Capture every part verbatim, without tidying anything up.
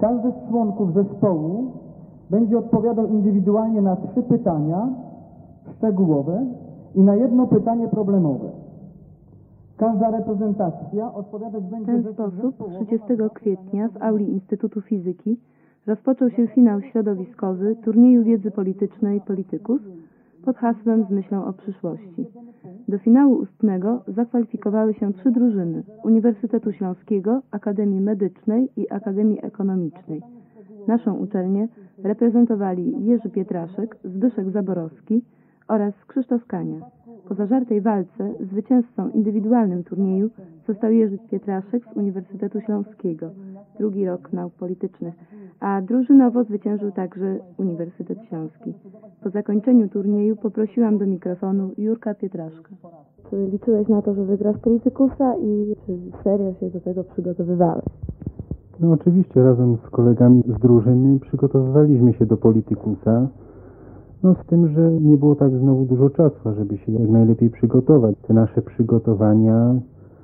Każdy z członków zespołu będzie odpowiadał indywidualnie na trzy pytania szczegółowe i na jedno pytanie problemowe. Każda reprezentacja odpowiadać W będzie... ten sposób trzydziestego kwietnia w auli Instytutu Fizyki rozpoczął się finał środowiskowy turnieju wiedzy politycznej Politykus pod hasłem Z myślą o przyszłości. Do finału ustnego zakwalifikowały się trzy drużyny Uniwersytetu Śląskiego, Akademii Medycznej i Akademii Ekonomicznej. Naszą uczelnię reprezentowali Jerzy Pietraszek, Zbyszek Zaborowski oraz Krzysztof Kania. Po zażartej walce zwycięzcą indywidualnym turnieju został Jerzy Pietraszek z Uniwersytetu Śląskiego, drugi rok nauk politycznych, a drużynowo zwyciężył także Uniwersytet Śląski. Po zakończeniu turnieju poprosiłam do mikrofonu Jurka Pietraszka. Czy liczyłeś na to, że wygrasz Politykusa i czy serio się do tego przygotowywałeś? No oczywiście, razem z kolegami z drużyny przygotowywaliśmy się do Politykusa. No z tym, że nie było tak znowu dużo czasu, żeby się jak najlepiej przygotować. Te nasze przygotowania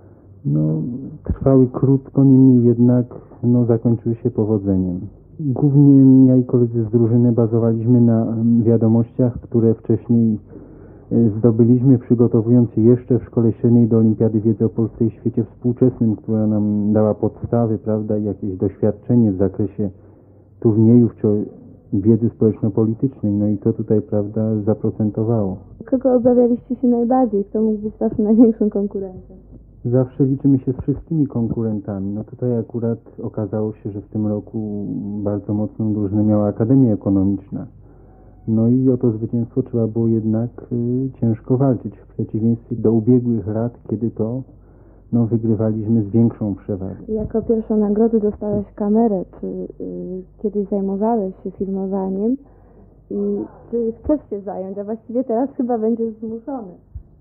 no, trwały krótko, niemniej jednak no, zakończyły się powodzeniem. Głównie ja i koledzy z drużyny bazowaliśmy na wiadomościach, które wcześniej zdobyliśmy, przygotowując się jeszcze w szkole średniej do Olimpiady Wiedzy o Polsce i świecie współczesnym, która nam dała podstawy, prawda, i jakieś doświadczenie w zakresie turniejów czy wiedzy społeczno-politycznej, no i to tutaj, prawda, zaprocentowało. Kogo obawialiście się najbardziej? Kto mógł być waszym największym konkurentem? Zawsze liczymy się z wszystkimi konkurentami. No tutaj akurat okazało się, że w tym roku bardzo mocną drużynę miała Akademia Ekonomiczna. No i o to zwycięstwo trzeba było jednak y, ciężko walczyć, w przeciwieństwie do ubiegłych lat, kiedy to no, wygrywaliśmy z większą przewagą. Jako pierwszą nagrodę dostałeś kamerę. Czy y, kiedyś zajmowałeś się filmowaniem i czy chcesz się zająć, a właściwie teraz chyba będziesz zmuszony?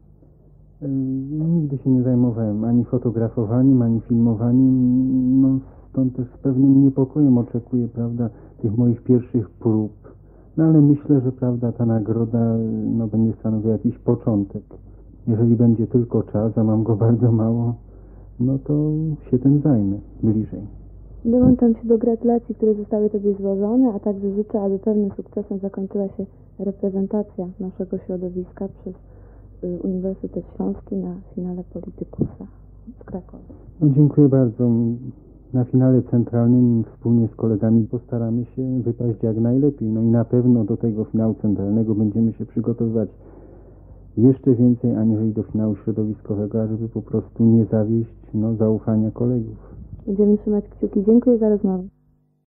Y, nigdy się nie zajmowałem ani fotografowaniem, ani filmowaniem. No, stąd też z pewnym niepokojem oczekuję, prawda, tych moich pierwszych prób. No ale myślę, że prawda, ta nagroda no, będzie stanowiła jakiś początek. Jeżeli będzie tylko czas, a mam go bardzo mało, no to się tym zajmę bliżej. Dołączam się do gratulacji, które zostały Tobie złożone, a także życzę, aby pewnym sukcesem zakończyła się reprezentacja naszego środowiska przez y, Uniwersytet Śląski na finale Politykusa w Krakowie. No, dziękuję bardzo. Na finale centralnym wspólnie z kolegami postaramy się wypaść jak najlepiej. No i na pewno do tego finału centralnego będziemy się przygotowywać jeszcze więcej aniżeli do finału środowiskowego, ażeby po prostu nie zawieść no, zaufania kolegów. Będziemy trzymać kciuki. Dziękuję za rozmowę.